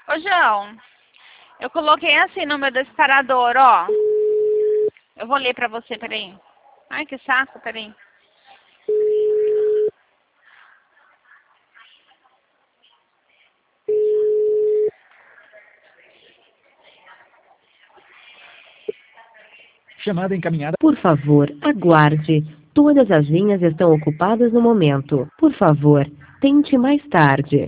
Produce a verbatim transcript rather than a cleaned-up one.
Ô, João, eu coloquei assim no meu disparador, ó. Eu vou ler pra você, peraí. Ai, que saco, peraí. Chamada encaminhada. Por favor, aguarde. Todas as linhas estão ocupadas no momento. Por favor, tente mais tarde.